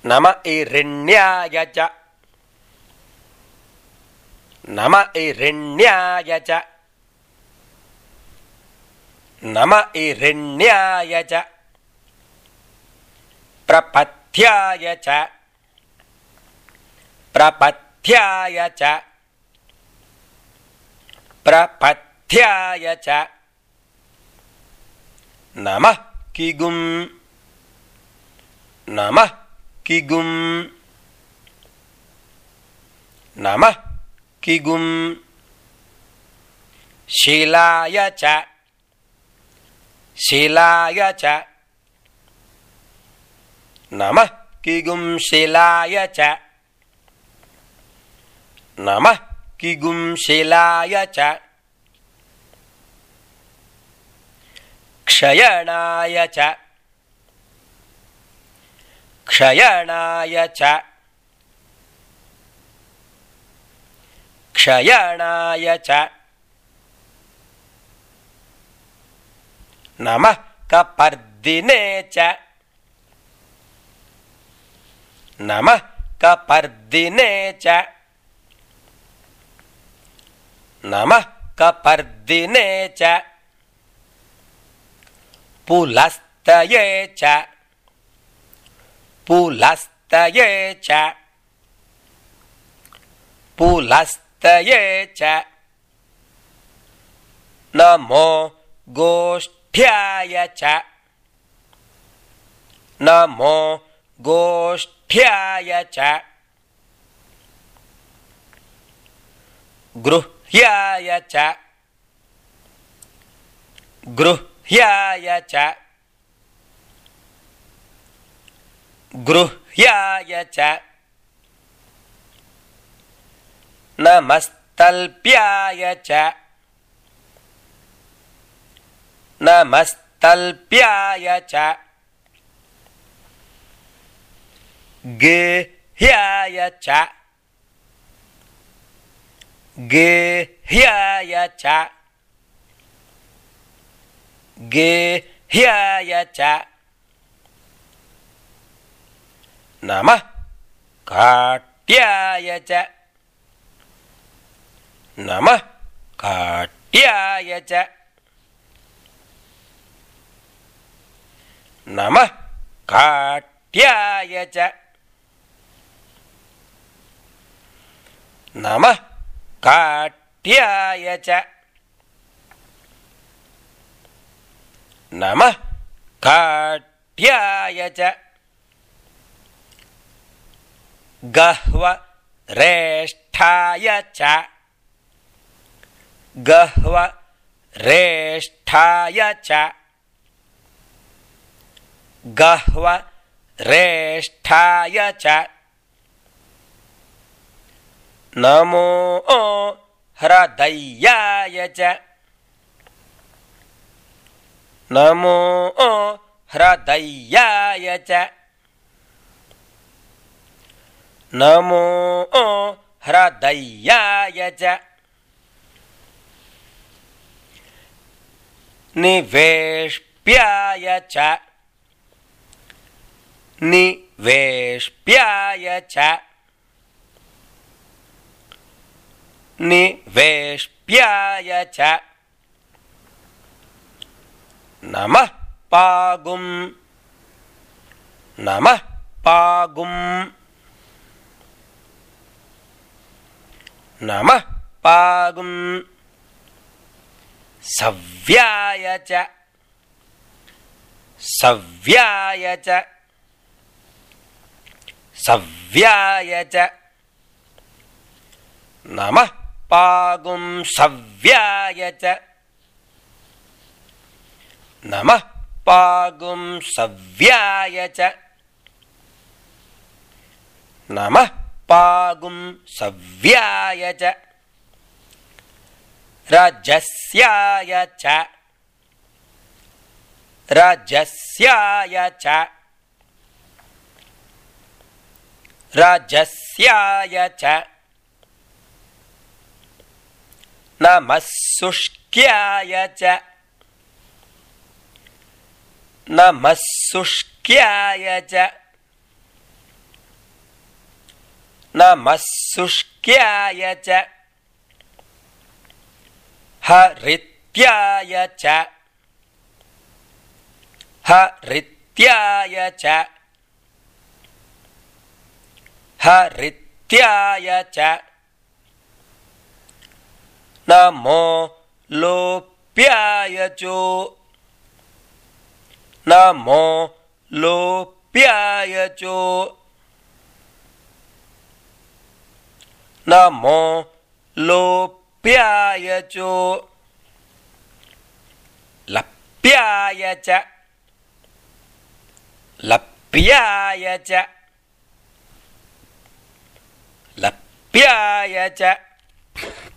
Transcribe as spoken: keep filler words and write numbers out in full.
नम इरिण्याय च नम इरिण्याय च नम इरिण्याय च प्रपथ्याय च प्रपथ्याय च प्रपथ्याय च नमः किगुं नमः किगुं नमः किगुं शीलाय च शीलाय च नमः किगुं शीलाय च नमः किगुं शीलाय च क्षयणाय च क्षयणाय च क्षयणाय च नमः कपर्दिने च नमः कपर्दिने च नमः कपर्दिने च पुलस्तये च पुलस्तये च पुलस्तये च नमो गोष्ठ्याय च नमो गोष्ठ्याय च गृह्याय च गृह्याय च गृह्याय च नमस्तल्प्याय च नमस्तल्प्याय च गेह्याय च गेह्याय च गेह्याय च नमः काट्याय च नमः काट्याय च नमः काट्याय च नमः काट्याय च नमः काट्याय च गह्वरेष्ठाय च गह्वरेष्ठाय च गह्वरेष्ठाय च नमो हृदयाय च नमो हृदयाय च नमो हृदयाय च निवेष्प्याय च निवेष्प्याय च निवेष्प्याय च नमः पागुं नमः पागुं नमः पागुं सव्याय च सव्याय च सव्याय च नमः पागुं सव्याय च नमः पागुं सव्याय च नमः पागुं सव्याय च रजस्याय च रजस्याय च रजस्याय च नमः शुष्क्याय च नमः शुष्क्याय च नमः शुष्क्याय च हरित्याय च हरित्याय च हरित्याय च नमो लोप्याय चो नमो लोप्याय चो नमो लोप्याय चो लप्याय च लप्याय च लप्याय च